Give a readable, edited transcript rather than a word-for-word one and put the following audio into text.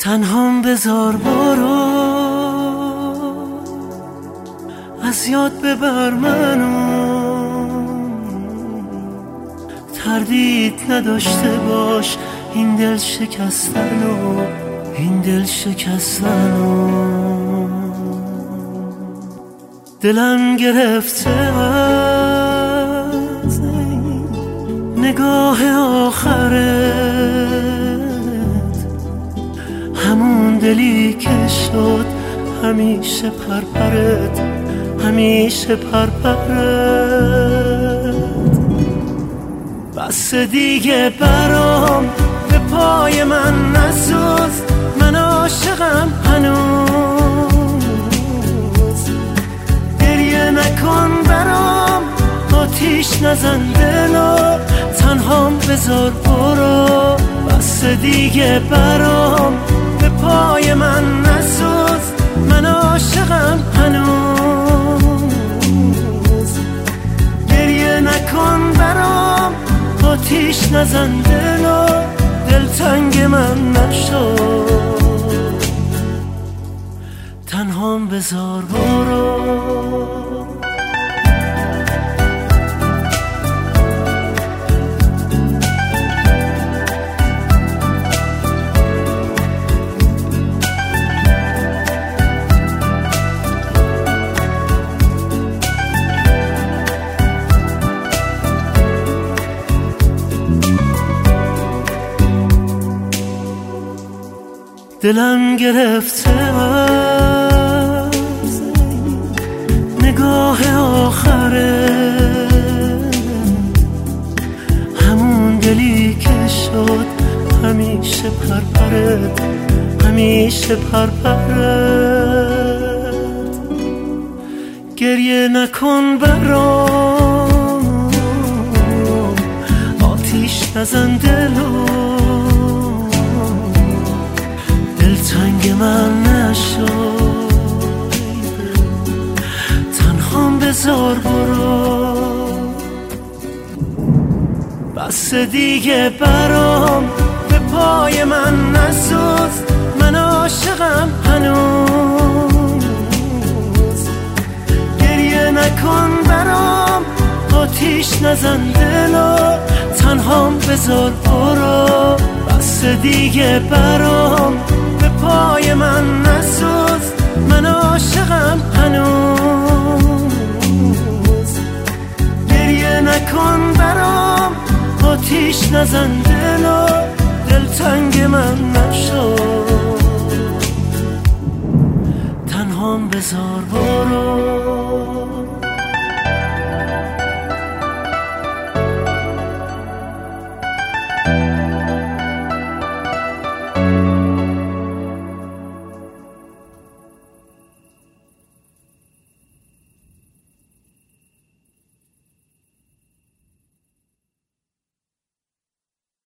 تنهام بذار برو، از یاد ببر منو، تردید نداشته باش این دل شکستنو، این دل شکستنو. دلم گرفته از نگاه آخرت، همون دلی که شد همیشه پرپرت، همیشه پرپرت. بس دیگه برام به پای من نسوز، من عاشقم هنوز. گریه نکن برام، آتیش نزن دلو، تنهام بذار برو. بس دیگه برام به پای من نسوز، من عاشقم هنوز. گریه نکن برام، آتیش نزن دلو، دلتنگ من نشو، تنهام بذار برو. دلم گرفته از نگاه آخرت، همون دلی که شد همیشه پرپرت، همیشه پرپرت. گریه نکن برام، آتیش نزن دلو، دلتنگ من نشو، تنهام بذار برو. بس دیگه برام به پای من نسوز، من عاشقم هنوز. گریه نکن برام، آتیش نزن دلو، تنهام بذار برو. بس دیگه برام به پای من نسوز، من عاشقم هنوز. گریه نکن برام، آتیش نزن دلو، دلتنگ من نشو، تنهام بذار برو.